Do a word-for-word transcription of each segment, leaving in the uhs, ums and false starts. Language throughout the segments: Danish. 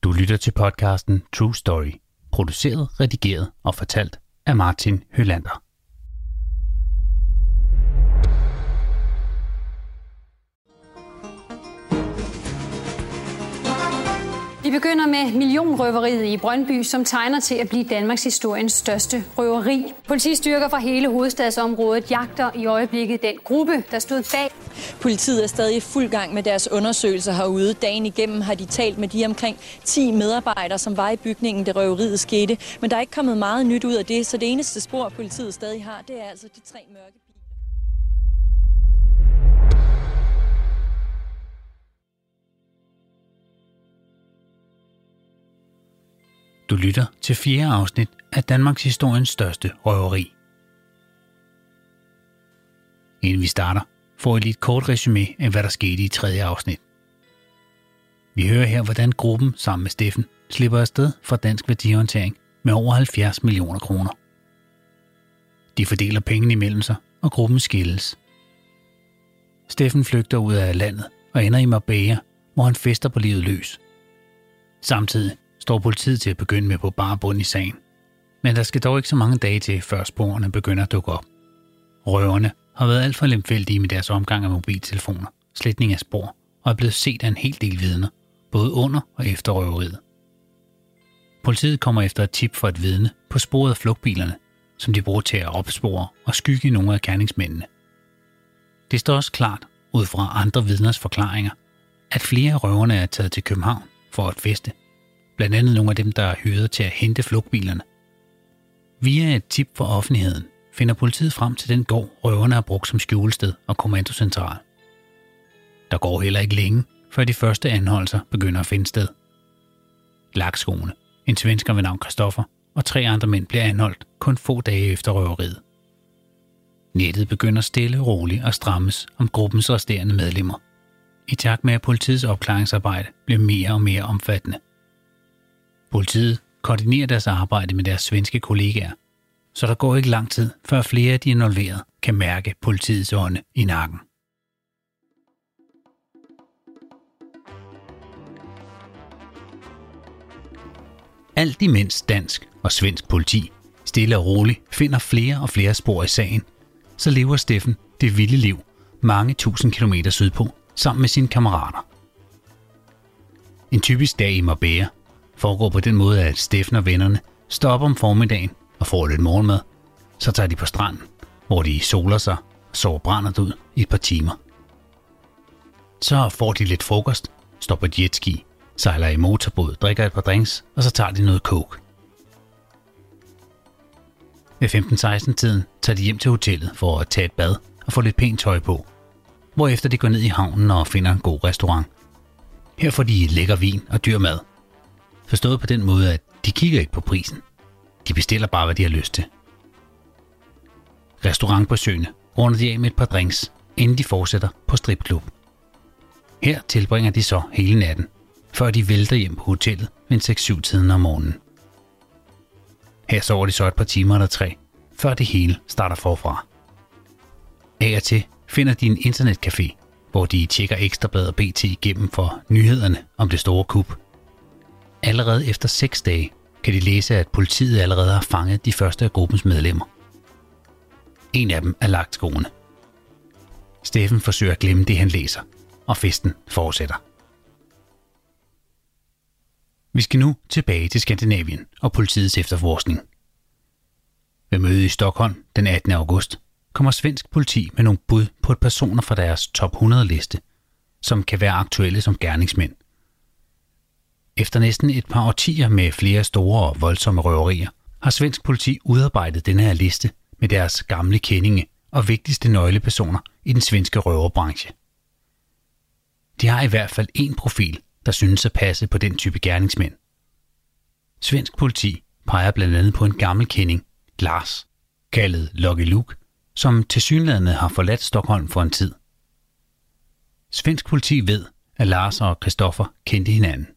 Du lytter til podcasten True Story, produceret, redigeret og fortalt af Martin Hølander. Vi begynder med millionrøveriet i Brøndby, som tegner til at blive Danmarks historiens største røveri. Politistyrker fra hele hovedstadsområdet jagter i øjeblikket den gruppe, der stod bag. Politiet er stadig i fuld gang med deres undersøgelser herude. Dagen igennem har de talt med de omkring ti medarbejdere, som var i bygningen, da røveriet skete. Men der er ikke kommet meget nyt ud af det, så det eneste spor, politiet stadig har, det er altså de tre mørke biler. Du lytter til fjerde afsnit af Danmarks historiens største røveri. Inden vi starter, får I lige et kort resumé af, hvad der skete i tredje afsnit. Vi hører her, hvordan gruppen sammen med Steffen slipper afsted fra Dansk Værdihåndtering med over halvfjerds millioner kroner. De fordeler pengene imellem sig, og gruppen skilles. Steffen flygter ud af landet og ender i Marbella, hvor han fester på livet løs. Samtidig står politiet til at begynde med på bare bund i sagen. Men der skal dog ikke så mange dage til, før sporene begynder at dukke op. Røverne har været alt for lemfældige med deres omgang af mobiltelefoner, sletning af spor og er blevet set af en hel del vidner, både under og efter røveriet. Politiet kommer efter et tip fra et vidne på sporet af flugtbilerne, som de bruger til at opspore og skygge nogle af gerningsmændene. Det står også klart, ud fra andre vidners forklaringer, at flere af røverne er taget til København for at feste. Blandt andet nogle af dem, der er hyret til at hente flugtbilerne. Via et tip fra offentligheden finder politiet frem til den gård, røverne har brugt som skjulested og kommandocentral. Der går heller ikke længe, før de første anholdelser begynder at finde sted. Lakskone, en svensker ved navn Christoffer og tre andre mænd bliver anholdt kun få dage efter røveriet. Nettet begynder stille og roligt at strammes om gruppens resterende medlemmer, i takt med at politiets opklaringsarbejde bliver mere og mere omfattende. Politiet koordinerer deres arbejde med deres svenske kollegaer, så der går ikke lang tid, før flere af de involverede kan mærke politiets ånde i nakken. Alt imens dansk og svensk politi stille og roligt finder flere og flere spor i sagen, så lever Steffen det vilde liv mange tusind kilometer sydpå sammen med sine kammerater. En typisk dag i Marbella foregår på den måde, at Steffen og vennerne stopper om formiddagen og får lidt morgenmad. Så tager de på stranden, hvor de soler sig og sover brændet ud i et par timer. Så får de lidt frokost, står på jetski, sejler i motorbåd, drikker et par drinks, og så tager de noget coke. Ved femten seksten tiden tager de hjem til hotellet for at tage et bad og få lidt pænt tøj på, hvorefter de går ned i havnen og finder en god restaurant. Her får de lækker vin og dyr mad. Forstået på den måde, at de kigger ikke på prisen. De bestiller bare, hvad de har lyst til. Restaurantbesøgende runder de af med et par drinks, inden de fortsætter på stripklub. Her tilbringer de så hele natten, før de vælter hjem på hotellet ved seks syv tiden om morgenen. Her sover de så et par timer eller tre, før det hele starter forfra. Af og til finder de en internetcafé, hvor de tjekker Ekstrabladet og B T igennem for nyhederne om det store kup. Allerede efter seks dage kan de læse, at politiet allerede har fanget de første af gruppens medlemmer. En af dem er Lakskone. Steffen forsøger at glemme det, han læser, og festen fortsætter. Vi skal nu tilbage til Skandinavien og politiets efterforskning. Ved mødet i Stockholm den attende august kommer svensk politi med nogle bud på et personer fra deres top hundrede liste, som kan være aktuelle som gerningsmænd. Efter næsten et par årtier med flere store og voldsomme røverier, har svensk politi udarbejdet denne her liste med deres gamle kendinge og vigtigste nøglepersoner i den svenske røverbranche. De har i hvert fald en profil, der synes at passe på den type gerningsmænd. Svensk politi peger blandt andet på en gammel kending, Lars, kaldet Lucky Luke, som tilsyneladende har forladt Stockholm for en tid. Svensk politi ved, at Lars og Christoffer kendte hinanden.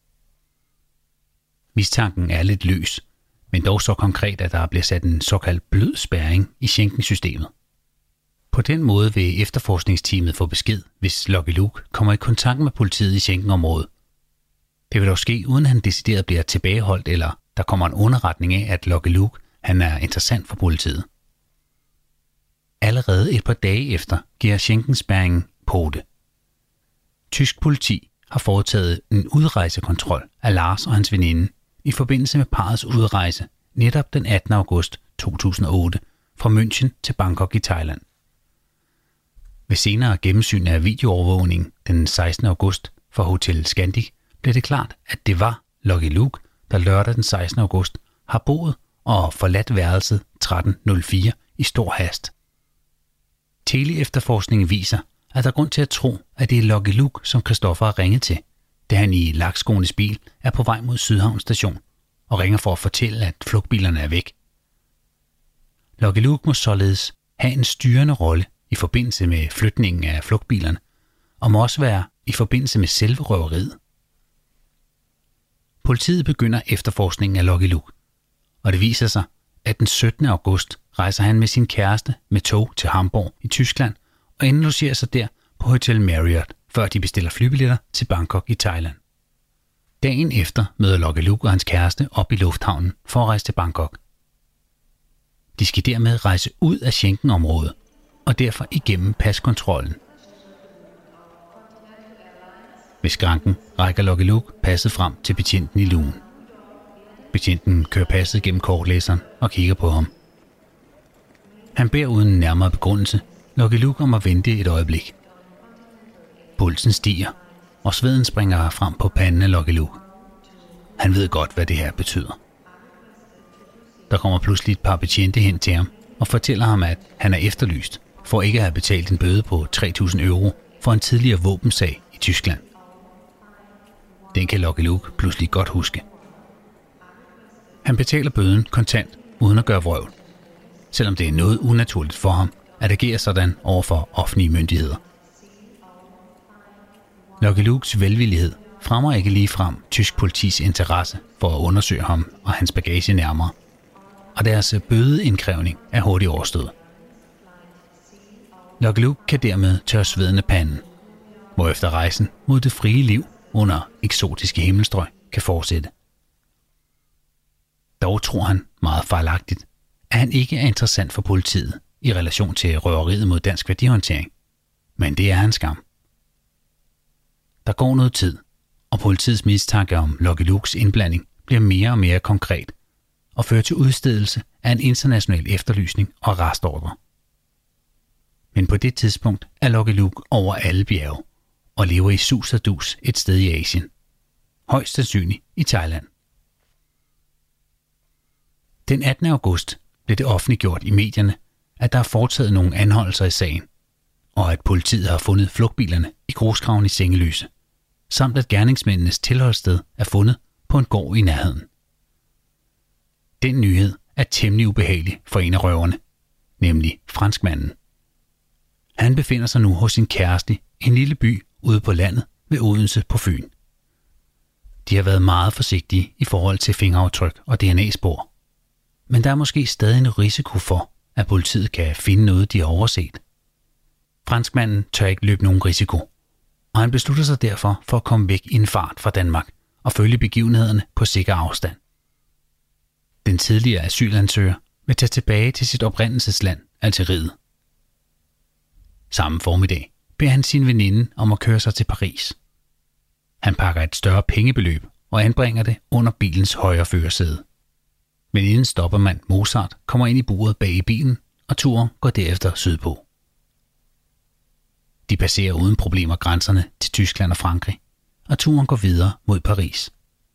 Mistanken er lidt løs, men dog så konkret, at der bliver sat en såkaldt blød spærring i Schengen-systemet. På den måde vil efterforskningsteamet få besked, hvis Lucky Luke kommer i kontakt med politiet i Schengen-området. Det vil dog ske, uden han decideret bliver tilbageholdt, eller der kommer en underretning af, at Lucky Luke han er interessant for politiet. Allerede et par dage efter giver Schengen-spærringen pote. Tysk politi har foretaget en udrejsekontrol af Lars og hans veninde i forbindelse med parrets udrejse netop den attende august to tusind og otte fra München til Bangkok i Thailand. Ved senere gennemsyn af videoovervågningen den sekstende august fra Hotel Scandic blev det klart, at det var Lucky Luke, der lørdag den sekstende august har boet og forladt værelset tretten nul fire i stor hast. Tele-efterforskningen viser, at der er grund til at tro, at det er Lucky Luke, som Christoffer har ringet til, da han i lakskoenes bil er på vej mod Sydhavn station og ringer for at fortælle, at flugtbilerne er væk. Lucky Luke må således have en styrende rolle i forbindelse med flytningen af flugtbilerne, og må også være i forbindelse med selve røveriet. Politiet begynder efterforskningen af Lucky Luke, og det viser sig, at den syttende august rejser han med sin kæreste med tog til Hamburg i Tyskland og indlogerer sig der på Hotel Marriott, før de bestiller flybilletter til Bangkok i Thailand. Dagen efter møder Lucky Luke og hans kæreste op i lufthavnen for at rejse til Bangkok. De skal dermed rejse ud af Schengen-området og derfor igennem paskontrollen. Ved skranken rækker Lucky Luke passet frem til betjenten i lugen. Betjenten kører passet gennem kortlæseren og kigger på ham. Han beder uden nærmere begrundelse Lucky Luke om at vente et øjeblik. Pulsen stiger, og sveden springer frem på panden af Lucky Luke. Han ved godt, hvad det her betyder. Der kommer pludselig et par betjente hen til ham og fortæller ham, at han er efterlyst for ikke at have betalt en bøde på tre tusind euro for en tidligere våbensag i Tyskland. Den kan Lucky Luke pludselig godt huske. Han betaler bøden kontant uden at gøre vrøvl, selvom det er noget unaturligt for ham at agere sådan over for offentlige myndigheder. Lucky Lukes velvillighed fremmer ikke ligefrem tysk politis interesse for at undersøge ham og hans bagage nærmere, og deres bødeindkrævning er hurtigt overstået. Lucky Luke kan dermed tørre sveden af panden, hvorefter rejsen mod det frie liv under eksotiske himmelstrøg kan fortsætte. Dog tror han meget fejlagtigt, at han ikke er interessant for politiet i relation til røveriet mod dansk værdihåndtering, men det er hans skam. Der går noget tid, og politiets mistanke om Lucky Lukes indblanding bliver mere og mere konkret og fører til udstedelse af en international efterlysning og arrestordre. Men på det tidspunkt er Lucky Luke over alle bjerge og lever i sus og dus et sted i Asien. Højst sandsynligt i Thailand. Den attende august blev det offentliggjort i medierne, at der er foretaget nogle anholdelser i sagen, og at politiet har fundet flugtbilerne i grusgraven i Sengeløse, samt at gerningsmændenes tilholdssted er fundet på en gård i nærheden. Den nyhed er temmelig ubehagelig for en af røverne, nemlig franskmanden. Han befinder sig nu hos sin kæreste i en lille by ude på landet ved Odense på Fyn. De har været meget forsigtige i forhold til fingeraftryk og D N A-spor, men der er måske stadig en risiko for, at politiet kan finde noget, de har overset. Franskmanden tør ikke løbe nogen risiko, og han beslutter sig derfor for at komme væk i en fart fra Danmark og følge begivenhederne på sikker afstand. Den tidligere asylansøger vil tage tilbage til sit oprindelsesland, Algeriet. Samme formiddag beder han sin veninde om at køre sig til Paris. Han pakker et større pengebeløb og anbringer det under bilens højre førersæde. Veninden stopper mand Mozart, kommer ind i buret bag i bilen, og turen går derefter sydpå. De passerer uden problemer grænserne til Tyskland og Frankrig, og turen går videre mod Paris.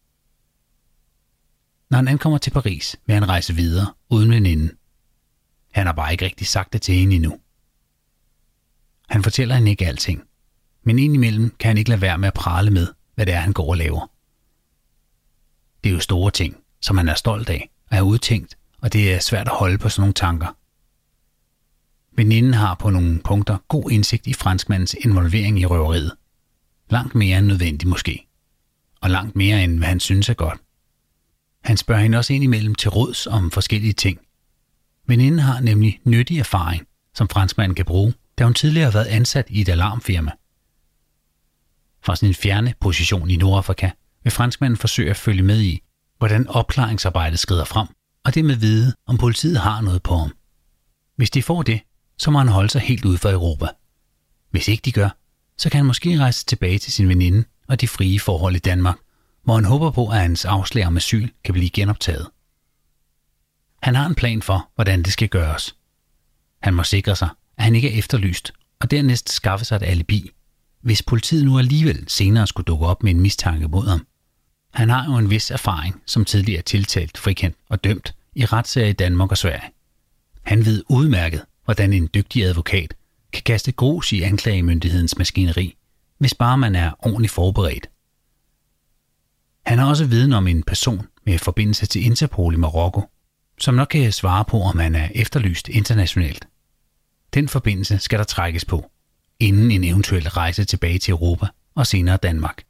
Når han ankommer til Paris, vil han rejse videre uden veninden. Han har bare ikke rigtig sagt det til hende endnu. Han fortæller hende ikke alting, men indimellem kan han ikke lade være med at prale med, hvad det er, han går og laver. Det er jo store ting, som han er stolt af og er udtænkt, og det er svært at holde på sådan nogle tanker. Veninden har på nogle punkter god indsigt i franskmandens involvering i røveriet. Langt mere end nødvendigt måske, og langt mere end hvad han synes er godt. Han spørger hende også indimellem til råds om forskellige ting. Veninden har nemlig nyttig erfaring, som franskmanden kan bruge, da hun tidligere har været ansat i et alarmfirma. Fra sin fjerne position i Nordafrika vil franskmanden forsøge at følge med i, hvordan opklaringsarbejdet skrider frem, og det med at vide, om politiet har noget på ham. Hvis de får det, så må han holde sig helt ude for Europa. Hvis ikke de gør, så kan han måske rejse tilbage til sin veninde og de frie forhold i Danmark, hvor han håber på, at hans afslag om asyl kan blive genoptaget. Han har en plan for, hvordan det skal gøres. Han må sikre sig, at han ikke er efterlyst, og dernæst skaffe sig et alibi, hvis politiet nu alligevel senere skulle dukke op med en mistanke mod ham. Han har jo en vis erfaring, som tidligere tiltalt, frikendt og dømt i retssager i Danmark og Sverige. Han ved udmærket, hvordan en dygtig advokat kan kaste grus i anklagemyndighedens maskineri, hvis bare man er ordentligt forberedt. Han har også viden om en person med forbindelse til Interpol i Marokko, som nok kan svare på, om han er efterlyst internationalt. Den forbindelse skal der trækkes på, inden en eventuel rejse tilbage til Europa og senere Danmark.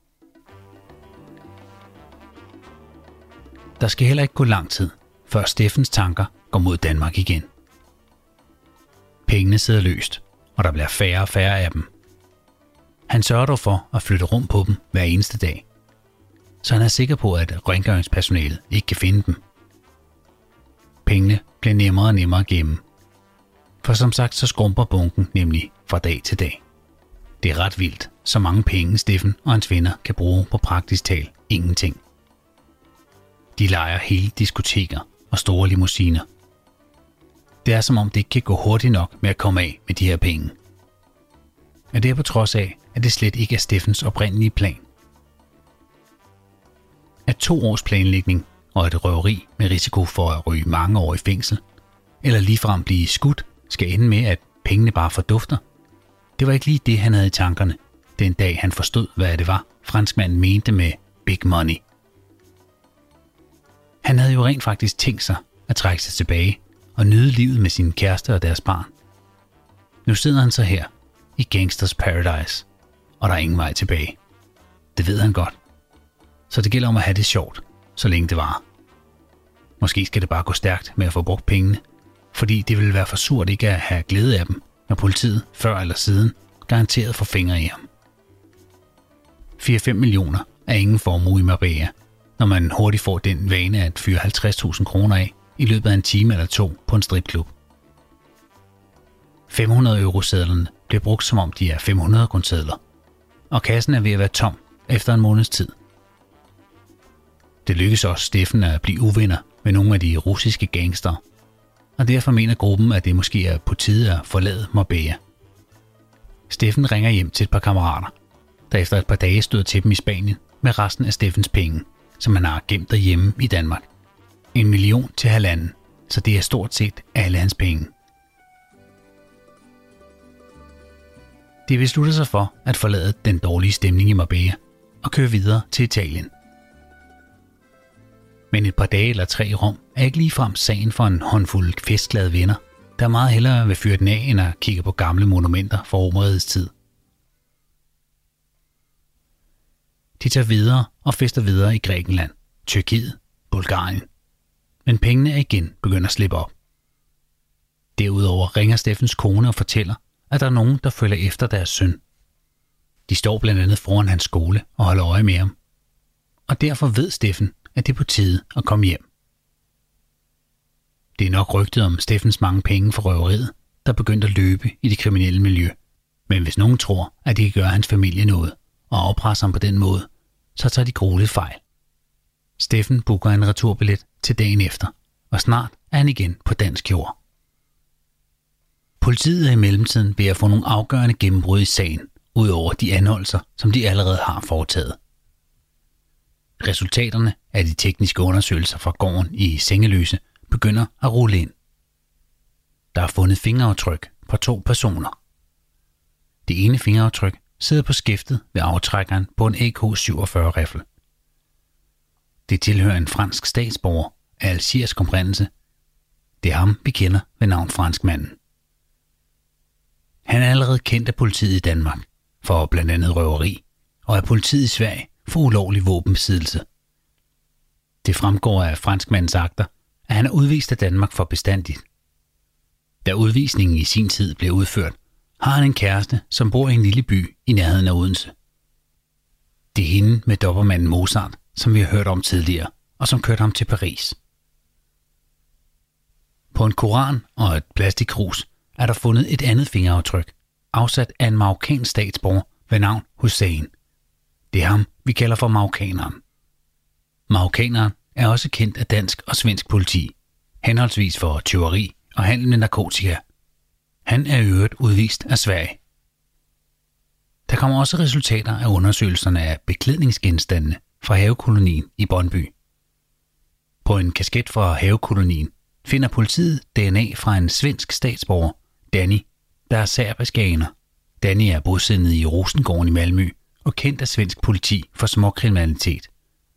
Der skal heller ikke gå lang tid, før Steffens tanker går mod Danmark igen. Pengene sidder løst, og der bliver færre og færre af dem. Han sørger dog for at flytte rum på dem hver eneste dag, så han er sikker på, at rengøringspersonalet ikke kan finde dem. Pengene bliver nemmere og nemmere at gemme, for som sagt så skrumper bunken nemlig fra dag til dag. Det er ret vildt, så mange penge Steffen og hans venner kan bruge på praktisk tal ingenting. De lejer hele diskoteker og store limousiner. Det er som om det ikke kan gå hurtigt nok med at komme af med de her penge. Men det er på trods af, at det slet ikke er Steffens oprindelige plan. At to års planlægning og et røveri med risiko for at ryge mange år i fængsel, eller ligefrem blive skudt, skal ende med, at pengene bare fordufter. Det var ikke lige det, han havde i tankerne, den dag han forstod, hvad det var, franskmanden mente med big money. Han havde jo rent faktisk tænkt sig at trække sig tilbage og nyde livet med sin kæreste og deres barn. Nu sidder han så her i Gangsters Paradise, og der er ingen vej tilbage. Det ved han godt. Så det gælder om at have det sjovt, så længe det varer. Måske skal det bare gå stærkt med at få brugt pengene, fordi det ville være for surt ikke at have glæde af dem, når politiet før eller siden garanteret får fingre i ham. fire til fem millioner er ingen formue i Marbella, når man hurtigt får den vane at fyre halvtreds tusind kroner af i løbet af en time eller to på en stripklub. fem hundrede euro-sedlerne bliver brugt som om de er fem hundrede kroner, og kassen er ved at være tom efter en måneds tid. Det lykkes også Steffen at blive uvenner med nogle af de russiske gangster, og derfor mener gruppen, at det måske er på tide at forlade Marbella. Steffen ringer hjem til et par kammerater, der efter et par dage stod til dem i Spanien med resten af Steffens penge, som han har gemt derhjemme i Danmark. En million til halvanden, så det er stort set alle hans penge. De beslutter sig for at forlade den dårlige stemning i Marbella og køre videre til Italien. Men et par dage eller tre i Rom er ikke ligefrem sagen for en håndfuld festglade venner, der meget hellere vil fyre den af, end at kigge på gamle monumenter fra Romerrigets tid. De tager videre og fester videre i Grækenland, Tyrkiet, Bulgarien. Men pengene er igen begyndt at slippe op. Derudover ringer Steffens kone og fortæller, at der er nogen, der følger efter deres søn. De står blandt andet foran hans skole og holder øje med ham. Og derfor ved Steffen, at det er på tide at komme hjem. Det er nok rygtet om Steffens mange penge for røveriet, der begyndte at løbe i det kriminelle miljø. Men hvis nogen tror, at det kan gøre hans familie noget, og afpresser ham på den måde, så tager de grueligt fejl. Steffen booker en returbillet til dagen efter, og snart er han igen på dansk jord. Politiet er i mellemtiden ved at få nogle afgørende gennembrud i sagen, ud over de anholdelser, som de allerede har foretaget. Resultaterne af de tekniske undersøgelser fra gården i Sengeløse begynder at rulle ind. Der er fundet fingeraftryk på to personer. Det ene fingeraftryk sidder på skæftet ved aftrækkeren på en A K syvogfyrre riffel. Det tilhører en fransk statsborger af algerisk oprindelse. Det er ham, vi kender ved navn franskmanden. Han er allerede kendt af politiet i Danmark for blandt andet røveri, og af politiet i Sverige for ulovlig våbenbesiddelse. Det fremgår af franskmandens akter, at han er udvist af Danmark for bestandigt. Da udvisningen i sin tid blev udført, har han en kæreste, som bor i en lille by i nærheden af Odense. Det er hende med dobermanden Mozart, som vi har hørt om tidligere, og som kørte ham til Paris. På en koran og et plastikkrus er der fundet et andet fingeraftryk, afsat af en marokkansk statsborger ved navn Hussein. Det er ham, vi kalder for marokkaneren. Marokkaneren er også kendt af dansk og svensk politi, henholdsvis for tyveri og handel med narkotika. Han er i øvrigt udvist af Sverige. Der kommer også resultater af undersøgelserne af beklædningsgenstandene fra havekolonien i Brøndby. På en kasket fra havekolonien finder politiet D N A fra en svensk statsborger, Danny, der er serbisk aner. Danny er bosiddende i Rosengården i Malmø og kendt af svensk politi for småkriminalitet.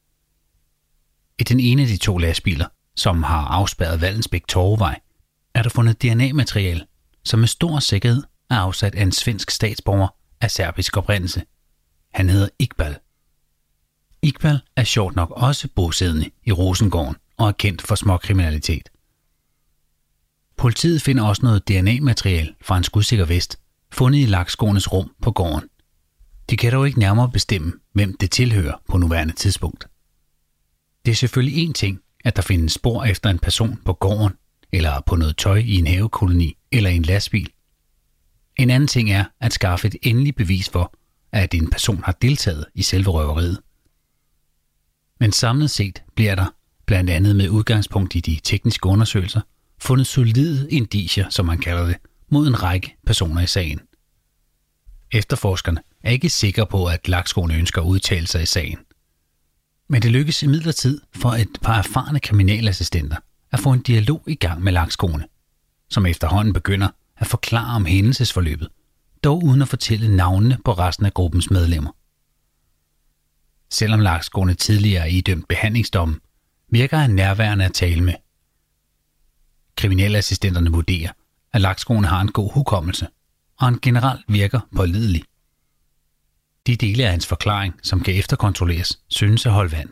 I den ene af de to lastbiler, som har afspærret Vallensbæk Torvevej, er der fundet D N A-materiale, som med stor sikkerhed er afsat af en svensk statsborger af serbisk oprindelse. Han hedder Iqbal. Iqbal er sjovt nok også bosiddende i Rosengården og er kendt for småkriminalitet. Politiet finder også noget D N A-materiale fra en skudsikker vest, fundet i lakskoenes rum på gården. De kan dog ikke nærmere bestemme, hvem det tilhører på nuværende tidspunkt. Det er selvfølgelig én ting, at der findes spor efter en person på gården, eller på noget tøj i en havekoloni eller i en lastbil. En anden ting er at skaffe et endeligt bevis for, at en person har deltaget i selve røveriet. Men samlet set bliver der, blandt andet med udgangspunkt i de tekniske undersøgelser, fundet solide indicier, som man kalder det, mod en række personer i sagen. Efterforskerne er ikke sikre på, at Lakskoene ønsker at udtale sig i sagen. Men det lykkes imidlertid for et par erfarne kriminalassistenter at få en dialog i gang med Lakskoene, som efterhånden begynder at forklare om hændelsesforløbet, dog uden at fortælle navnene på resten af gruppens medlemmer. Selvom Lakskoene tidligere er idømt behandlingsdommen, virker han nærværende at tale med. Kriminalassistenterne vurderer, at Lakskoene har en god hukommelse, og han generelt virker pålidelig. De dele af hans forklaring, som kan efterkontrolleres, synes at holde vand.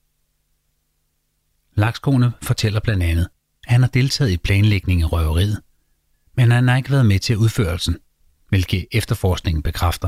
Lakskoene fortæller blandt andet, at han har deltaget i planlægning af røveriet, men han har ikke været med til udførelsen, hvilket efterforskningen bekræfter.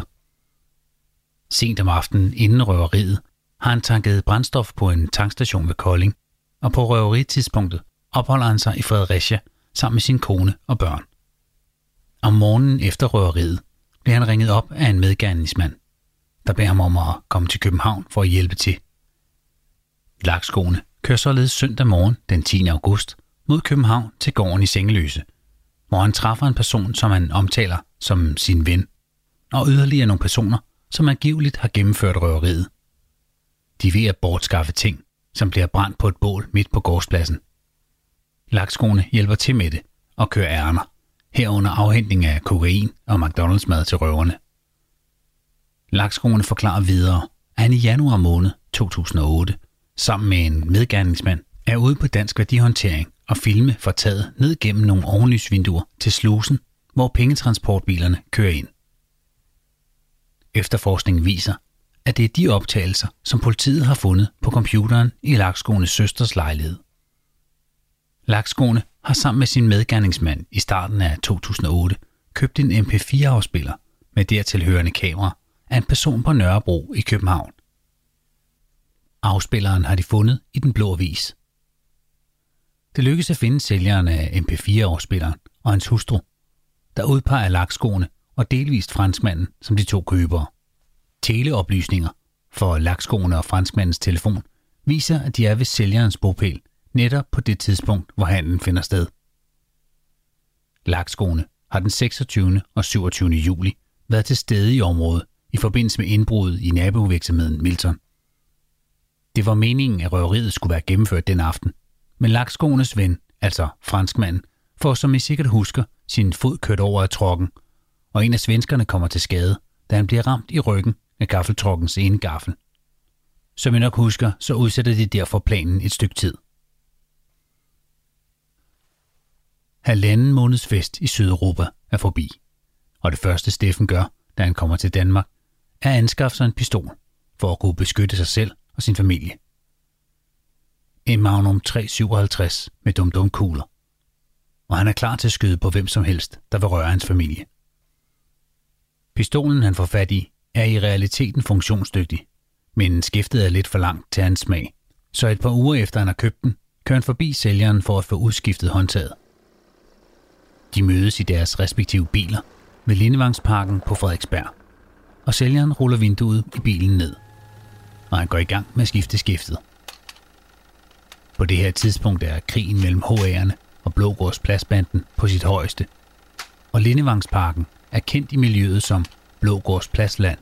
Sent om aftenen inden røveriet har han tanket brændstof på en tankstation ved Kolding, og på røveritidspunktet opholder han sig i Fredericia sammen med sin kone og børn. Om morgenen efter røveriet bliver han ringet op af en medgerningsmand, der beder ham om at komme til København for at hjælpe til. Lakskoene kører således søndag morgen den tiende august mod København til gården i Sengeløse, hvor han træffer en person, som han omtaler som sin ven, og yderligere nogle personer, som angiveligt har gennemført røveriet. De er ved at bortskaffe ting, som bliver brændt på et bål midt på gårdspladsen. Lakskoene hjælper til med det og kører ærner, herunder afhentning af kokain og McDonald's mad til røverne. Lakskoene forklarer videre, at han i januar måned to tusind og otte, sammen med en medgerningsmand, er ude på Dansk Værdihåndtering og filme fra taget ned gennem nogle ovenlysvinduer til slusen, hvor pengetransportbilerne kører ind. Efterforskningen viser, at det er de optagelser, som politiet har fundet på computeren i Lakskoenes søsters lejlighed. Lakskoene har sammen med sin medgerningsmand i starten af to tusind og otte købt en M P fire afspiller med dertilhørende kamera af en person på Nørrebro i København. Afspilleren har de fundet i Den Blå Avis. Det lykkedes at finde sælgeren af M P fire afspilleren og hans hustru, der udpeger Lakskoene og delvist franskmanden som de to købere. Teleoplysninger for Lakskoene og franskmandens telefon viser, at de er ved sælgerens bopæl netop på det tidspunkt, hvor handlen finder sted. Lakskoene har den seksogtyvende og syvogtyvende juli været til stede i området i forbindelse med indbruddet i nabovirksomheden Milton. Det var meningen, at røveriet skulle være gennemført den aften, men Lakskoenes ven, altså franskmanden, får, som I sikkert husker, sin fod kørt over af trucken, og en af svenskerne kommer til skade, da han bliver ramt i ryggen af gaffeltruckens ene gaffel. Som I nok husker, så udsætter de derfor planen et stykke tid. Halvanden måneds fest i Sydeuropa er forbi, og det første Steffen gør, da han kommer til Danmark, er at anskaffe sig en pistol for at kunne beskytte sig selv og sin familie. En Magnum tre syvoghalvtreds med dum-dum-kugler, og han er klar til at skyde på hvem som helst, der vil røre hans familie. Pistolen, han får fat i, er i realiteten funktionsdygtig, men skiftet er lidt for langt til hans smag. Så et par uger efter han har købt den, kører han forbi sælgeren for at få udskiftet håndtaget. De mødes i deres respektive biler ved Lindevangsparken på Frederiksberg, og sælgeren ruller vinduet i bilen ned, og han går i gang med at skifte skiftet. På det her tidspunkt er krigen mellem H A'erne og Blågårds Pladsbanden på sit højeste, og Lindevangsparken er kendt i miljøet som Blågårds Pladsland.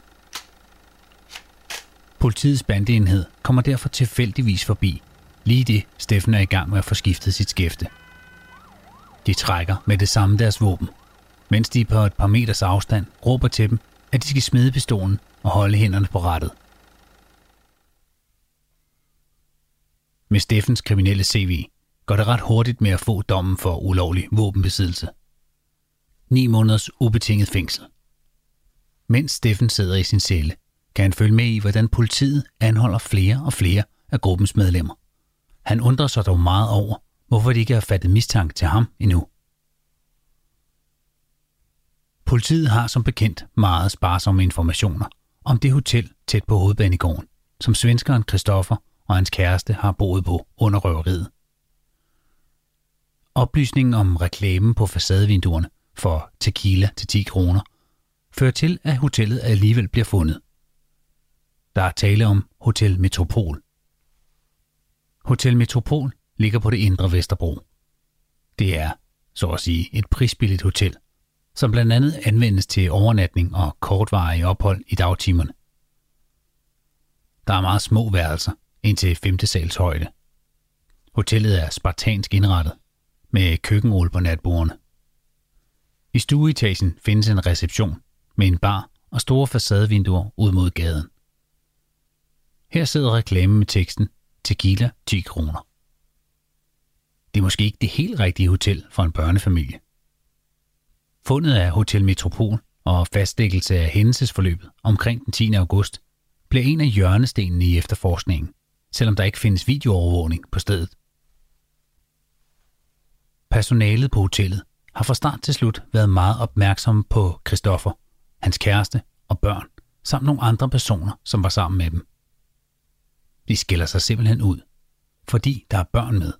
Politiets bandeenhed kommer derfor tilfældigvis forbi, lige det Steffen er i gang med at få skiftet sit skæfte. De trækker med det samme deres våben, mens de på et par meters afstand råber til dem, at de skal smide pistolen og holde hænderne på rattet. Med Steffens kriminelle C V går det ret hurtigt med at få dommen for ulovlig våbenbesiddelse. Ni måneders ubetinget fængsel. Mens Steffen sidder i sin celle, kan han følge med i, hvordan politiet anholder flere og flere af gruppens medlemmer. Han undrer sig dog meget over, hvorfor de ikke har fattet mistanke til ham endnu. Politiet har som bekendt meget sparsomme informationer om det hotel tæt på Hovedbanegården, som svenskeren Christoffer og hans kæreste har boet på under røveriet. Oplysningen om reklamen på facadevinduerne for tequila til ti kroner fører til, at hotellet alligevel bliver fundet. Der er tale om Hotel Metropol. Hotel Metropol ligger på det indre Vesterbro. Det er, så at sige, et prisbilligt hotel, som blandt andet anvendes til overnatning og kortvarige ophold i dagtimerne. Der er meget små værelser, indtil femte sals højde. Hotellet er spartansk indrettet, med køkkenrulle på natbordene. I stueetagen findes en reception med en bar og store facadevinduer ud mod gaden. Her sidder reklamen med teksten Tequila ti kroner. Det er måske ikke det helt rigtige hotel for en børnefamilie. Fundet af Hotel Metropol og fastlæggelse af hændelsesforløbet omkring den tiende august blev en af hjørnestenene i efterforskningen, selvom der ikke findes videoovervågning på stedet. Personalet på hotellet har fra start til slut været meget opmærksomme på Christoffer, hans kæreste og børn, samt nogle andre personer, som var sammen med dem. De skiller sig simpelthen ud, fordi der er børn med.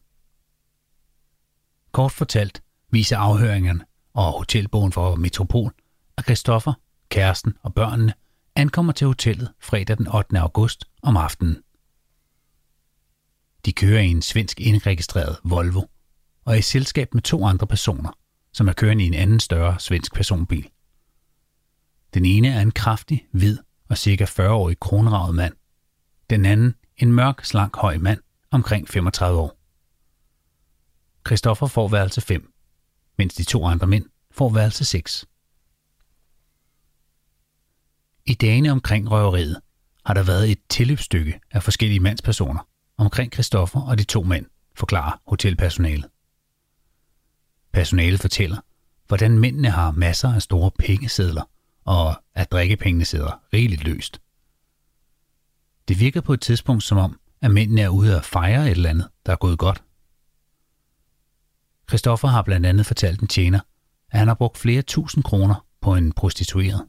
Kort fortalt viser afhøringerne og hotelbogen for Metropol, at Christoffer, kæresten og børnene ankommer til hotellet fredag den ottende august om aftenen. De kører i en svensk indregistreret Volvo og er i selskab med to andre personer, som er kørende i en anden større svensk personbil. Den ene er en kraftig, hvid og cirka fyrre-årig kronraget mand. Den anden en mørk, slank, høj mand omkring femogtredive år. Christoffer får værelse fem, mens de to andre mænd får værelse seks. I dagene omkring røveriet har der været et tilløbsstykke af forskellige mandspersoner omkring Christoffer og de to mænd, forklarer hotelpersonalet. Personalet fortæller, hvordan mændene har masser af store pengesedler, og at drikkepengene sidder rigeligt løst. Det virker på et tidspunkt som om, at mændene er ude at fejre et eller andet, der er gået godt. Christoffer har blandt andet fortalt en tjener, at han har brugt flere tusind kroner på en prostitueret.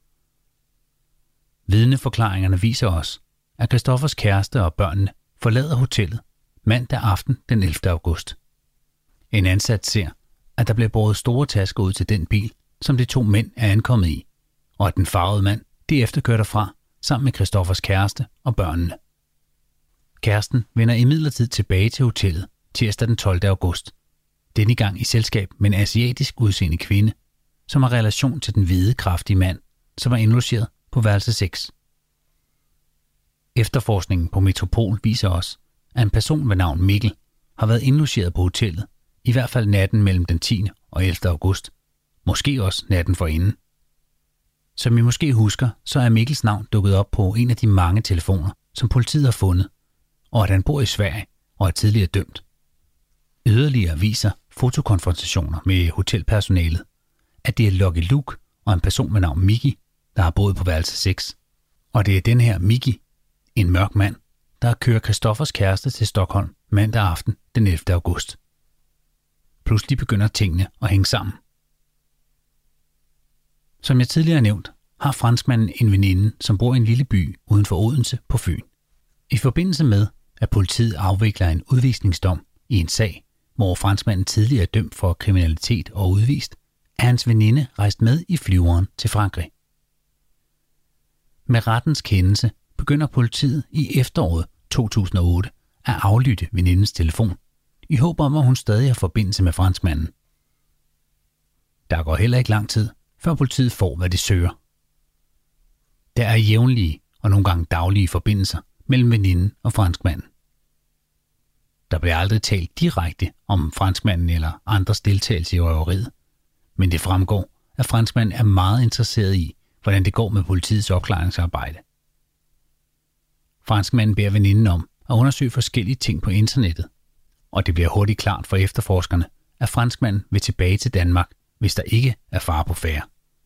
Vidneforklaringerne viser os, at Christoffers kæreste og børnene forlader hotellet mandag aften den ellevte august. En ansat ser, at der bliver båret store tasker ud til den bil, som de to mænd er ankommet i, og at den farvede mand derefter kører derfra sammen med Christoffers kæreste og børnene. Kæresten vender imidlertid tilbage til hotellet tirsdag den tolvte august, denne gang i selskab med en asiatisk udseende kvinde, som har relation til den hvide, kraftige mand, som er indlogeret på værelse seks. Efterforskningen på Metropol viser os, at en person ved navn Mikkel har været indlogeret på hotellet, i hvert fald natten mellem den tiende og ellevte august, måske også natten forinden. Som I måske husker, så er Mikkels navn dukket op på en af de mange telefoner, som politiet har fundet, og at han bor i Sverige og er tidligere dømt. Yderligere viser fotokonfrontationer med hotelpersonalet, at det er Lucky Luke og en person med navn Miki, der har boet på værelse seks. Og det er den her Miki, en mørk mand, der kører Christoffers kæreste til Stockholm mandag aften den ellevte august. Pludselig begynder tingene at hænge sammen. Som jeg tidligere har nævnt, har franskmanden en veninde, som bor i en lille by uden for Odense på Fyn. I forbindelse med, at politiet afvikler en udvisningsdom i en sag, hvor franskmanden tidligere er dømt for kriminalitet og udvist, er hans veninde rejst med i flyveren til Frankrig. Med rettens kendelse begynder politiet i efteråret to tusind og otte at aflytte venindens telefon, i håb om, at hun stadig har forbindelse med franskmanden. Der går heller ikke lang tid, før politiet får, hvad de søger. Der er jævnlige og nogle gange daglige forbindelser mellem veninden og franskmanden. Der bliver aldrig talt direkte om franskmanden eller andres deltagelse i røveriet, men det fremgår, at franskmanden er meget interesseret i, hvordan det går med politiets opklaringsarbejde. Franskmanden beder veninden om at undersøge forskellige ting på internettet, og det bliver hurtigt klart for efterforskerne, at franskmanden vil tilbage til Danmark, hvis der ikke er fare på færde.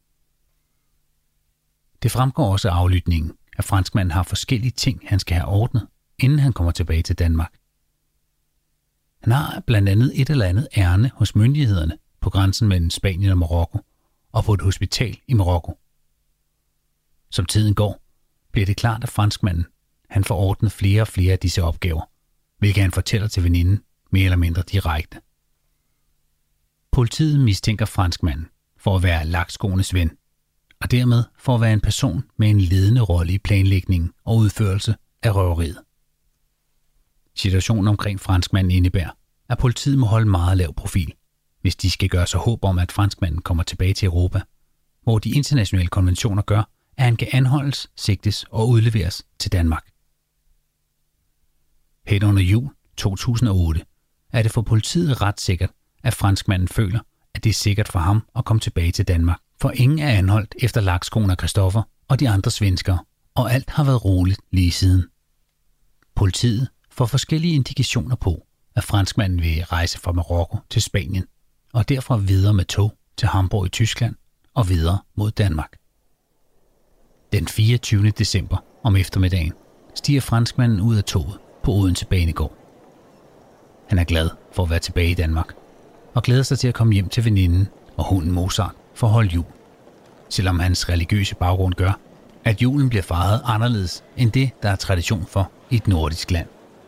Det fremgår også af aflytningen, at franskmanden har forskellige ting, han skal have ordnet, inden han kommer tilbage til Danmark. Han har blandt andet et eller andet ærne hos myndighederne på grænsen mellem Spanien og Marokko, og på et hospital i Marokko. Som tiden går, bliver det klart, at franskmanden han får ordnet flere og flere af disse opgaver, hvilket han fortæller til veninden mere eller mindre direkte. Politiet mistænker franskmanden for at være lakskoenes ven, og dermed for at være en person med en ledende rolle i planlægningen og udførelse af røveriet. Situationen omkring franskmanden indebærer, at politiet må holde meget lav profil, hvis de skal gøre sig håb om, at franskmanden kommer tilbage til Europa, hvor de internationale konventioner gør, at han kan anholdes, sigtes og udleveres til Danmark. Hen under jul to tusind og otte er det for politiet ret sikkert, at franskmanden føler, at det er sikkert for ham at komme tilbage til Danmark, for ingen er anholdt efter lakskoen Christoffer og de andre svenskere, og alt har været roligt lige siden. Politiet får forskellige indikationer på, at franskmanden vil rejse fra Marokko til Spanien, og derfra videre med tog til Hamburg i Tyskland og videre mod Danmark. Den fireogtyvende december om eftermiddagen stiger franskmanden ud af toget på Odense Banegård. Han er glad for at være tilbage i Danmark, og glæder sig til at komme hjem til veninden og hunden Mozart for at holde jul, selvom hans religiøse baggrund gør, at julen bliver fejret anderledes end det, der er tradition for i et nordisk land.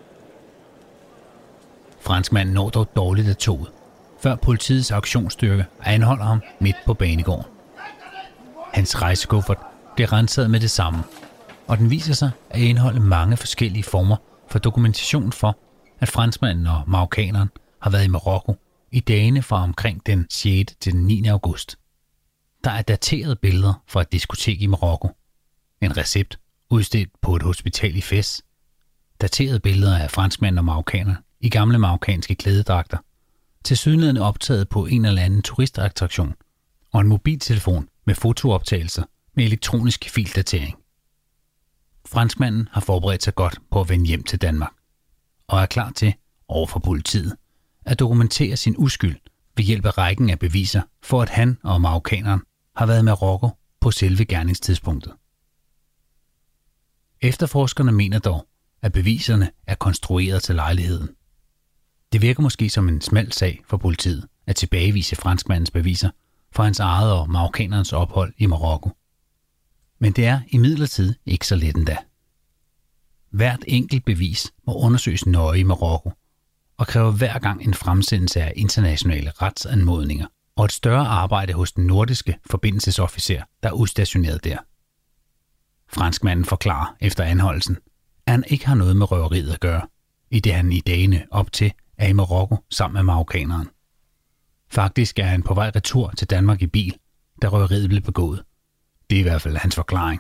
Franskmanden når dog dårligt af toget, før politiets auktionsstyrke anholder ham midt på banegården. Hans rejsekuffert bliver renset med det samme, og den viser sig at indeholde mange forskellige former for dokumentation for, at franskmanden og marokkaneren har været i Marokko i dagene fra omkring den sjette til den niende august. Der er daterede billeder fra et diskotek i Marokko, en recept udstedt på et hospital i Fes, daterede billeder af franskmanden og marokkaneren i gamle marokkanske klædedragter, tilsyneladende optaget på en eller anden turistattraktion, og en mobiltelefon med fotooptagelser med elektronisk fildatering. Franskmanden har forberedt sig godt på at vende hjem til Danmark, og er klar til, overfor politiet, at dokumentere sin uskyld ved hjælp af rækken af beviser for, at han og marokkaneren har været i Marokko på selve gerningstidspunktet. Efterforskerne mener dog, at beviserne er konstrueret til lejligheden. Det virker måske som en smal sag for politiet at tilbagevise franskmandens beviser for hans eget og marokkanerens ophold i Marokko. Men det er imidlertid ikke så let endda. Hvert enkelt bevis må undersøges nøje i Marokko og kræver hver gang en fremsendelse af internationale retsanmodninger og et større arbejde hos den nordiske forbindelsesofficer, der er udstationeret der. Franskmanden forklarer efter anholdelsen, at han ikke har noget med røveriet at gøre, i det han i dagene op til er i Marokko sammen med marokkaneren. Faktisk er han på vej retur til Danmark i bil, da røveriet blev begået. Det er i hvert fald hans forklaring.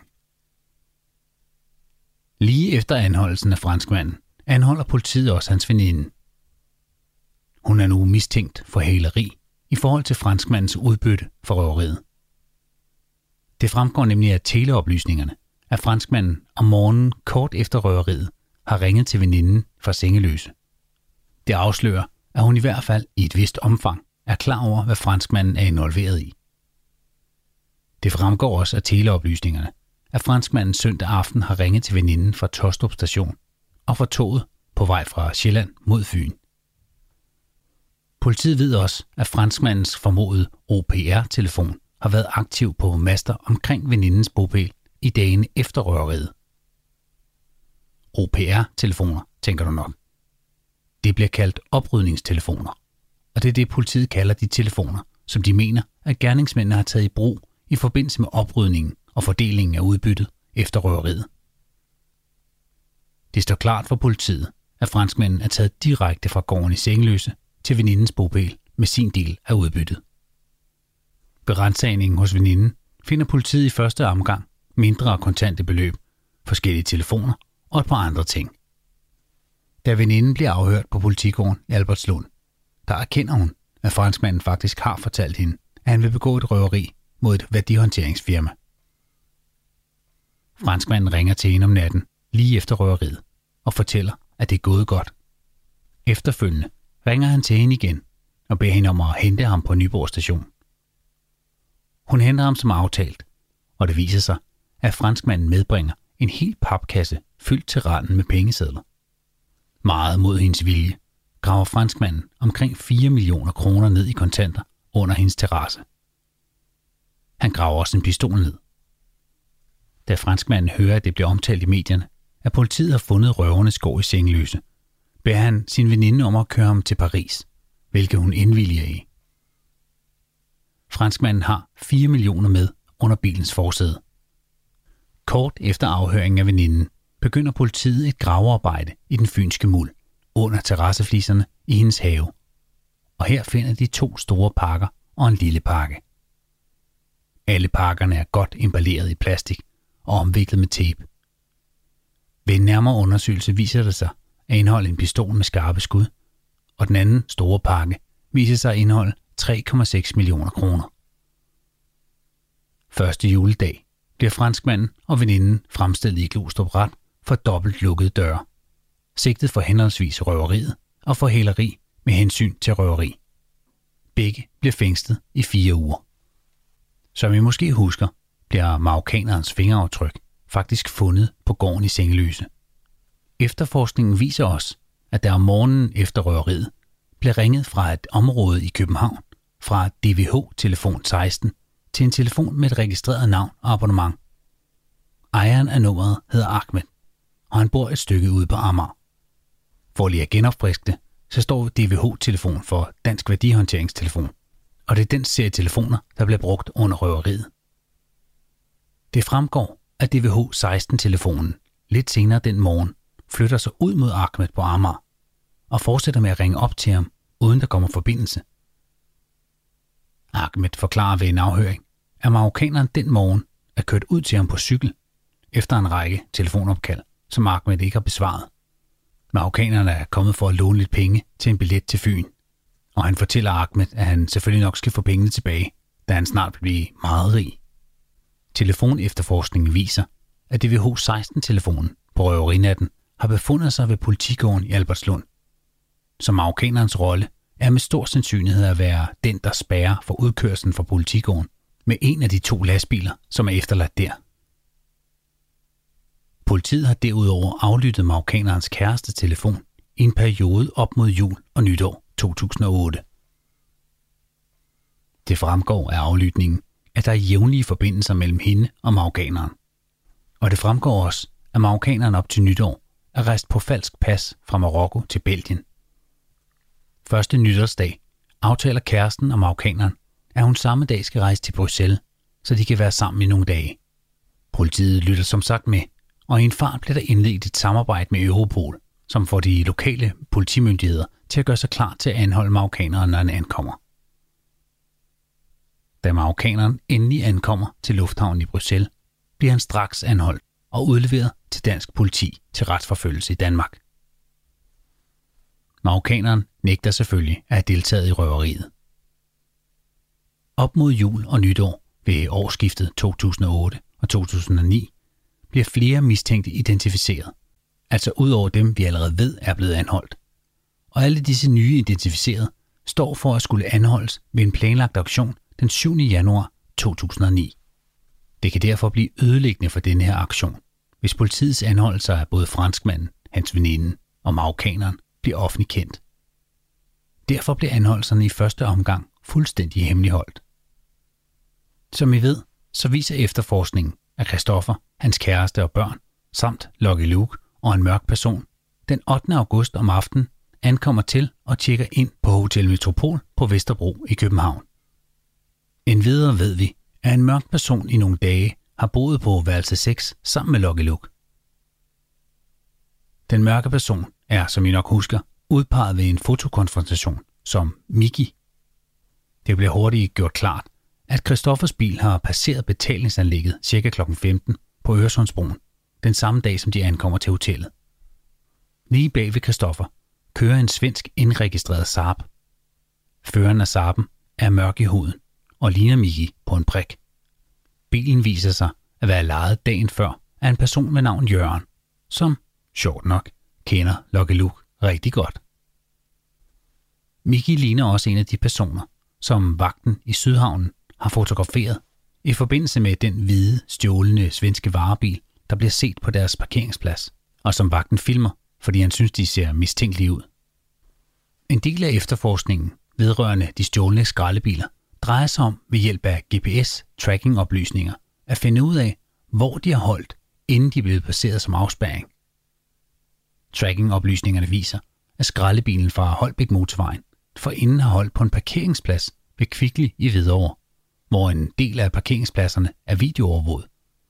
Lige efter anholdelsen af franskmanden anholder politiet også hans veninde. Hun er nu mistænkt for hæleri i forhold til franskmandens udbytte for røveriet. Det fremgår nemlig af teleoplysningerne, at franskmanden om morgenen kort efter røveriet har ringet til veninden fra Sengeløse. Det afslører, at hun i hvert fald i et vist omfang er klar over, hvad franskmanden er involveret i. Det fremgår også af teleoplysningerne, at franskmanden søndag aften har ringet til veninden fra Tåstrup station og fra toget på vej fra Sjælland mod Fyn. Politiet ved også, at franskmandens formodede O P R-telefon har været aktiv på master omkring venindens bopæl i dagene efter røveriet. O P R-telefoner, tænker du nok. Det bliver kaldt oprydningstelefoner, og det er det, politiet kalder de telefoner, som de mener, at gerningsmændene har taget i brug i forbindelse med oprydningen og fordelingen af udbyttet efter røveriet. Det står klart for politiet, at franskmanden er taget direkte fra gården i Sengeløse til venindens bopæl med sin del af udbyttet. Ved ransagningen hos veninden finder politiet i første omgang mindre kontante beløb, forskellige telefoner og et par andre ting. Da veninden bliver afhørt på politigården i Albertslund, der erkender hun, at franskmanden faktisk har fortalt hende, at han vil begå et røveri mod et værdihåndteringsfirma. Franskmanden ringer til hende om natten lige efter røveriet og fortæller, at det er gået godt. Efterfølgende ringer han til hende igen og beder hende om at hente ham på Nyborg station. Hun henter ham som aftalt, og det viser sig, at franskmanden medbringer en hel papkasse fyldt til randen med pengesedler. Meget mod hendes vilje graver franskmanden omkring fire millioner kroner ned i kontanter under hendes terrasse. Han graver også en pistol ned. Da franskmanden hører, at det bliver omtalt i medierne, at politiet har fundet røvernes gård i Sengeløse, beder han sin veninde om at køre ham til Paris, hvilket hun indvilliger i. Franskmanden har fire millioner med under bilens forsæde. Kort efter afhøringen af veninden begynder politiet et gravearbejde i den fynske muld under terrassefliserne i hendes have. Og her finder de to store pakker og en lille pakke. Alle pakkerne er godt emballeret i plastik og omviklet med tape. Ved en nærmere undersøgelse viser det sig at indeholde en pistol med skarpe skud, og den anden store pakke viser sig at indeholde tre komma seks millioner kroner. Første juledag bliver franskmanden og veninden fremstillet i Glostrup Ret for dobbelt lukkede døre, sigtet for henholdsvis røveriet og for hæleri med hensyn til røveri. Begge bliver fængslet i fire uger. Som I måske husker, bliver marokkanerens fingeraftryk faktisk fundet på gården i Sengeløse. Efterforskningen viser os, at der om morgenen efter røveriet blev ringet fra et område i København fra D V H-telefon seksten til en telefon med et registreret navn og abonnement. Ejeren af nummeret hedder Ahmed, og han bor et stykke ude på Amager. For lige at genopfriske det, så står D V H-telefon for Dansk Værdihåndteringstelefon, og det er den serie telefoner, der bliver brugt under røveriet. Det fremgår, at D V H seksten-telefonen lidt senere den morgen flytter sig ud mod Ahmed på Amager og fortsætter med at ringe op til ham, uden der kommer forbindelse. Ahmed forklarer ved en afhøring, at marokkaneren den morgen er kørt ud til ham på cykel efter en række telefonopkald, som Ahmed ikke har besvaret. Marokkanerne er kommet for at låne lidt penge til en billet til Fyn, og han fortæller Ahmed, at han selvfølgelig nok skal få pengene tilbage, da han snart vil blive meget rig. Telefonefterforskningen viser, at D V H seksten-telefonen på røverinatten har befundet sig ved politigården i Albertslund. Så marokkanerens rolle er med stor sandsynlighed at være den, der spærrer for udkørslen fra politigården med en af de to lastbiler, som er efterladt der. Politiet har derudover aflyttet marokkanerens kæreste telefon i en periode op mod jul og nytår to tusind og otte. Det fremgår af aflytningen, at der er jævnlige forbindelser mellem hende og marokkaneren. Og det fremgår også, at marokkaneren op til nytår er rejst på falsk pas fra Marokko til Belgien. Første nytårsdag aftaler kæresten og marokkaneren, at hun samme dag skal rejse til Bruxelles, så de kan være sammen i nogle dage. Politiet lytter som sagt med, og i en fart bliver der indledt et samarbejde med Europol, som får de lokale politimyndigheder til at gøre sig klar til at anholde marokkaneren, når han ankommer. Da marokkaneren endelig ankommer til lufthavnen i Bruxelles, bliver han straks anholdt og udleveret til dansk politi til retsforfølgelse i Danmark. Marokkaneren nægter selvfølgelig at have deltaget i røveriet. Op mod jul og nytår ved årsskiftet to tusind og otte og to tusind og ni bliver flere mistænkte identificeret, altså ud over dem, vi allerede ved er blevet anholdt. Og alle disse nye identificerede står for at skulle anholdes ved en planlagt aktion den syvende januar to tusind og ni. Det kan derfor blive ødelæggende for denne her aktion, hvis politiets anholdelser af både franskmanden, hans veninde og marokkaneren bliver offentligt kendt. Derfor blev anholdelserne i første omgang fuldstændig hemmeligholdt. Som I ved, så viser efterforskningen, at Christoffer, hans kæreste og børn, samt Lucky Luke og en mørk person, den ottende august om aftenen ankommer til og tjekker ind på Hotel Metropol på Vesterbro i København. Endvidere ved vi, at en mørk person i nogle dage har boet på værelse seks sammen med Lucky Luke. Den mørke person er, som I nok husker, udpeget ved en fotokonfrontation som Mickey. Det bliver hurtigt gjort klart, at Christoffers bil har passeret betalingsanlægget ca. klokken femten på Øresundsbroen, den samme dag som de ankommer til hotellet. Lige bag ved Christoffer kører en svensk indregistreret Saab. Føreren af Saaben er mørk i huden og ligner Mickey på en prik. Bilen viser sig at være lejet dagen før af en person med navn Jørgen, som, sjovt nok, kender Lucky Luke rigtig godt. Mickey ligner også en af de personer, som vagten i Sydhavnen har fotograferet i forbindelse med den hvide, stjålne svenske varebil, der bliver set på deres parkeringsplads, og som vagten filmer, fordi han synes, de ser mistænkelige ud. En del af efterforskningen vedrørende de stjålne skraldebiler drejer sig om ved hjælp af G P S-tracking-oplysninger at finde ud af, hvor de har holdt, inden de blev placeret som afspærring. Tracking-oplysningerne viser, at skraldebilen fra Holbæk Motorvejen forinden har holdt på en parkeringsplads ved Kvickly i Hvidovre, hvor en del af parkeringspladserne er videoovervåget.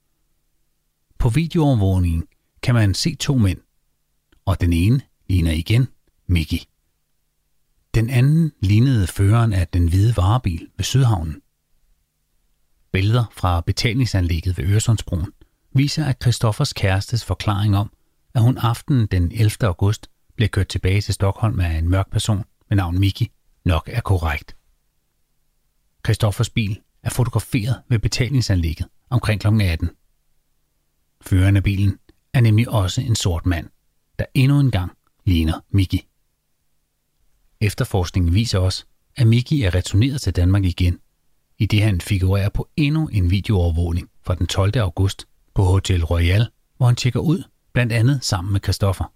På videoovervågningen kan man se to mænd, og den ene ligner igen Mickey. Den anden lignede føreren af den hvide varebil ved Sydhavnen. Billeder fra betalingsanlægget ved Øresundsbroen viser, at Christoffers kærestes forklaring om, at hun aftenen den ellevte august blev kørt tilbage til Stockholm af en mørk person med navn Mickey, nok er korrekt. Christoffers bil er fotograferet ved betalingsanlægget omkring klokken atten. Føreren af bilen er nemlig også en sort mand, der endnu en gang ligner Mickey. Efterforskningen viser også, at Mickey er returneret til Danmark igen, i det han figurerer på endnu en videoovervågning fra den tolvte august på Hotel Royal, hvor han tjekker ud, blandt andet sammen med Christoffer.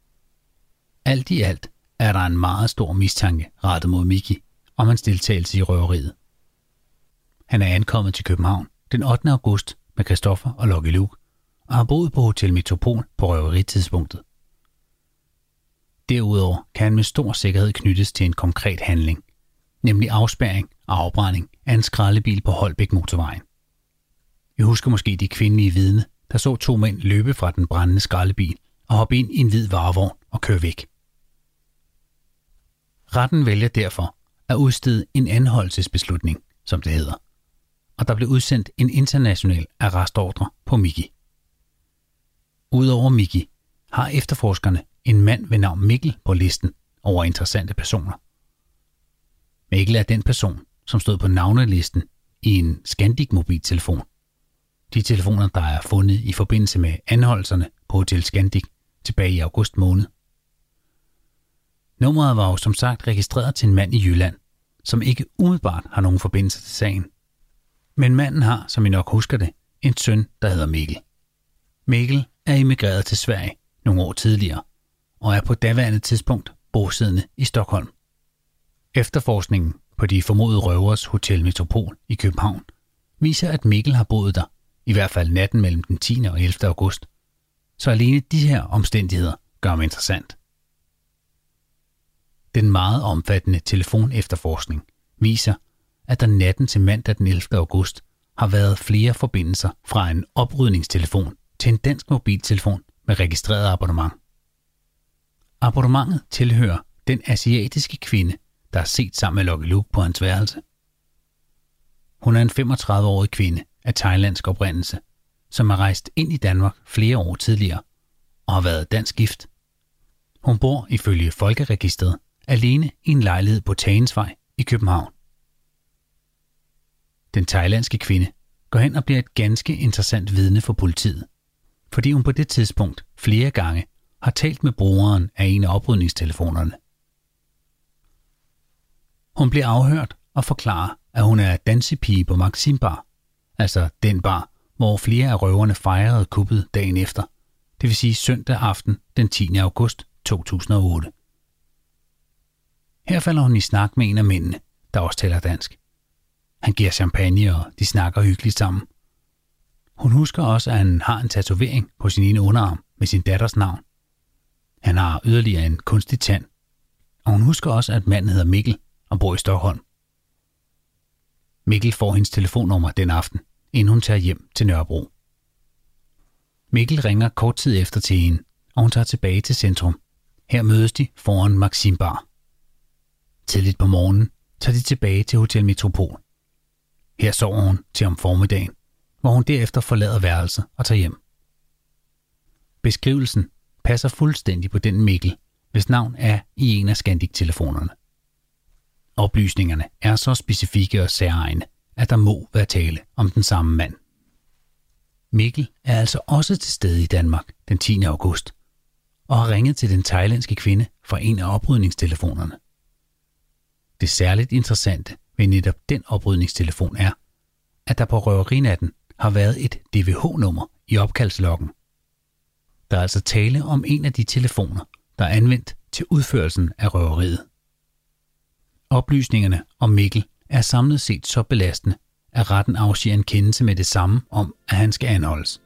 Alt i alt er der en meget stor mistanke rettet mod Mickey om hans deltagelse i røveriet. Han er ankommet til København den ottende august med Christoffer og Lucky Luke og har boet på Hotel Metropol på røveritidspunktet. Derudover kan han med stor sikkerhed knyttes til en konkret handling, nemlig afspærring og afbrænding af en skraldebil på Holbæk Motorvejen. I husker måske de kvindelige vidne, der så to mænd løbe fra den brændende skraldebil og hoppe ind i en hvid varevogn og køre væk. Retten vælger derfor at udstede en anholdelsesbeslutning, som det hedder, og der blev udsendt en international arrestordre på Mickey. Udover Mickey har efterforskerne en mand ved navn Mikkel på listen over interessante personer. Mikkel er den person, som stod på navnelisten i en Scandic-mobiltelefon. De telefoner, der er fundet i forbindelse med anholdelserne på Hotel Scandic tilbage i august måned. Nummeret var jo som sagt registreret til en mand i Jylland, som ikke umiddelbart har nogen forbindelse til sagen. Men manden har, som I nok husker det, en søn, der hedder Mikkel. Mikkel er emigreret til Sverige nogle år tidligere, og er på daværende tidspunkt bosiddende i Stockholm. Efterforskningen på de formodede røvers Hotel Metropol i København viser, at Mikkel har boet der, i hvert fald natten mellem den tiende og ellevte august. Så alene de her omstændigheder gør ham interessant. Den meget omfattende telefonefterforskning viser, at der natten til mandag den ellevte august har været flere forbindelser fra en oprydningstelefon til en dansk mobiltelefon med registreret abonnement. Abonnementet tilhører den asiatiske kvinde, der er set sammen med Lucky Luke på hans værelse. Hun er en femogtredive-årig kvinde af thailandsk oprindelse, som er rejst ind i Danmark flere år tidligere og har været dansk gift. Hun bor ifølge Folkeregistret alene i en lejlighed på Tagensvej i København. Den thailandske kvinde går hen og bliver et ganske interessant vidne for politiet, fordi hun på det tidspunkt flere gange har talt med brugeren af en af oprydningstelefonerne. Hun bliver afhørt og forklarer, at hun er dansepige på Maxim Bar, altså den bar, hvor flere af røverne fejrede kuppet dagen efter, det vil sige søndag aften den tiende august to tusind og otte. Her falder hun i snak med en af mændene, der også taler dansk. Han giver champagne, og de snakker hyggeligt sammen. Hun husker også, at han har en tatovering på sin ene underarm med sin datters navn. Han har yderligere en kunstig tand, og hun husker også, at manden hedder Mikkel og bor i Stockholm. Mikkel får hendes telefonnummer den aften, inden hun tager hjem til Nørrebro. Mikkel ringer kort tid efter til hende, og hun tager tilbage til centrum. Her mødes de foran Maxim Bar. Tidligt på morgenen tager de tilbage til Hotel Metropol. Her sover hun til om formiddagen, hvor hun derefter forlader værelset og tager hjem. Beskrivelsen passer fuldstændig på den Mikkel, hvis navn er i en af Scandic-telefonerne. Oplysningerne er så specifikke og særegne, at der må være tale om den samme mand. Mikkel er altså også til stede i Danmark den tiende august, og har ringet til den thailandske kvinde fra en af oprydningstelefonerne. Det særligt interessante ved netop den oprydningstelefon er, at der på røverinatten har været et D V H-nummer i opkaldsloggen. Der er altså tale om en af de telefoner, der er anvendt til udførelsen af røveriet. Oplysningerne om Mikkel er samlet set så belastende, at retten afsiger en kendelse med det samme om, at han skal anholdes.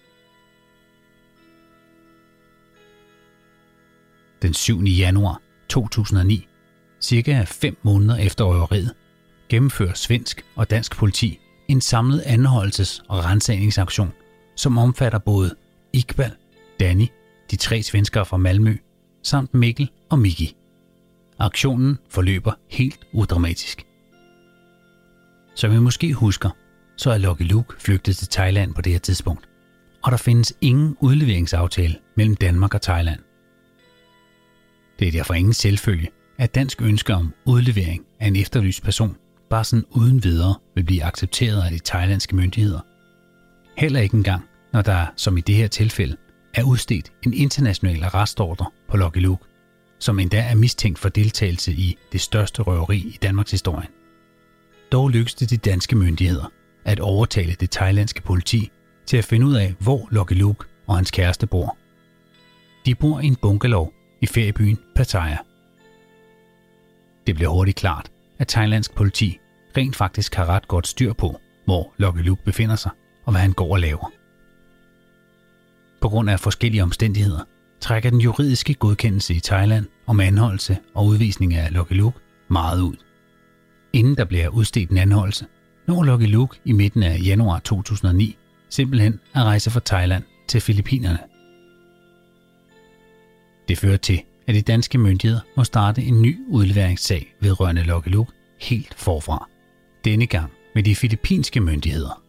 Den syvende januar to tusind og ni, cirka fem måneder efter røveriet, gennemfører svensk og dansk politi en samlet anholdelses- og ransagningsaktion, som omfatter både Iqbal, Danny, de tre svenskere fra Malmø, samt Mikkel og Miki. Aktionen forløber helt udramatisk. Som I måske husker, så er Lucky Luke flygtet til Thailand på det her tidspunkt, og der findes ingen udleveringsaftale mellem Danmark og Thailand. Det er derfor ingen selvfølge, at dansk ønske om udlevering af en efterlyst person bare sådan uden videre vil blive accepteret af de thailandske myndigheder. Heller ikke engang, når der, som i det her tilfælde, er udstedt en international arrestordre på Lucky Luke, som endda er mistænkt for deltagelse i det største røveri i Danmarks historie. Dog lykkedes det de danske myndigheder at overtale det thailandske politi til at finde ud af, hvor Lucky Luke og hans kæreste bor. De bor i en bungalow i feriebyen Pattaya. Det bliver hurtigt klart, at thailandsk politi rent faktisk har ret godt styr på, hvor Lucky Luke befinder sig og hvad han går og laver. På grund af forskellige omstændigheder trækker den juridiske godkendelse i Thailand om anholdelse og udvisning af Lucky Luke meget ud. Inden der bliver udstedt en anholdelse, når Lucky Luke i midten af januar to tusind og ni simpelthen at rejse fra Thailand til Filippinerne. Det fører til, at de danske myndigheder må starte en ny udleveringssag vedrørende Lucky Luke helt forfra. Denne gang med de filippinske myndigheder.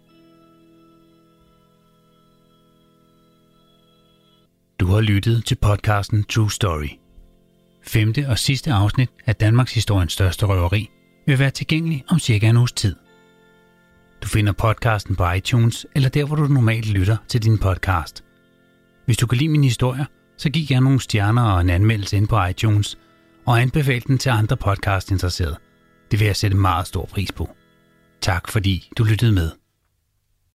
Du har lyttet til podcasten True Story. Femte og sidste afsnit af Danmarks historiens største røveri vil være tilgængelig om cirka en uges tid. Du finder podcasten på iTunes eller der, hvor du normalt lytter til din podcast. Hvis du kan lide min historie, så giv gerne nogle stjerner og en anmeldelse ind på iTunes, og anbefal den til andre podcast-interesserede. Det vil jeg sætte meget stor pris på. Tak fordi du lyttede med.